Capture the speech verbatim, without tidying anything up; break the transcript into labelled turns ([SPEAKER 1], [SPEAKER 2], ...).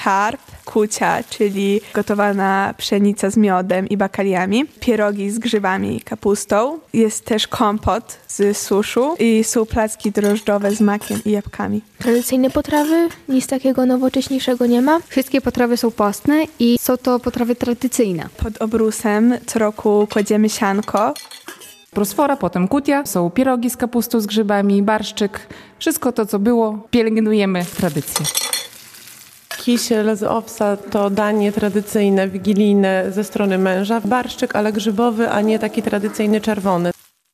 [SPEAKER 1] karp, kucia, czyli gotowana pszenica z miodem i bakaliami, pierogi z grzybami i kapustą. Jest też kompot z suszu i są placki drożdżowe z makiem i jabłkami.
[SPEAKER 2] Tradycyjne potrawy? Nic takiego nowocześniejszego nie ma?
[SPEAKER 3] Wszystkie potrawy są postne i są to potrawy tradycyjne.
[SPEAKER 1] Pod obrusem co roku kładziemy sianko.
[SPEAKER 4] Prosfora, potem kutia, są pierogi z kapustą, z grzybami, barszczyk. Wszystko to, co było, pielęgnujemy tradycję.
[SPEAKER 5] Kisiel z owsa to danie tradycyjne, wigilijne ze strony męża. Barszczyk, ale grzybowy, a nie taki tradycyjny czerwony.